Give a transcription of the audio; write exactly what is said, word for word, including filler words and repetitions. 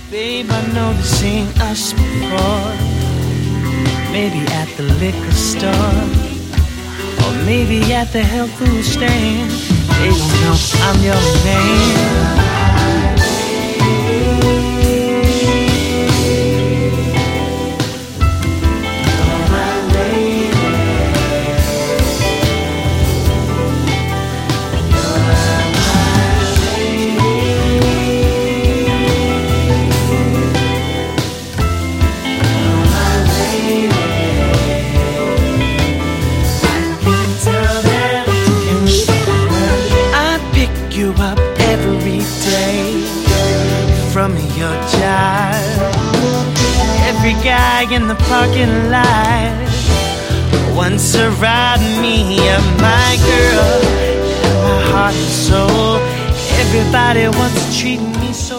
Babe, I know this ain't us before. Maybe at the liquor store, or maybe at the health food stand. They don't know I'm your man. You up every day from your job. Every guy in the parking lot wants to ride me. You're my girl, my heart and soul. Everybody wants to treat me so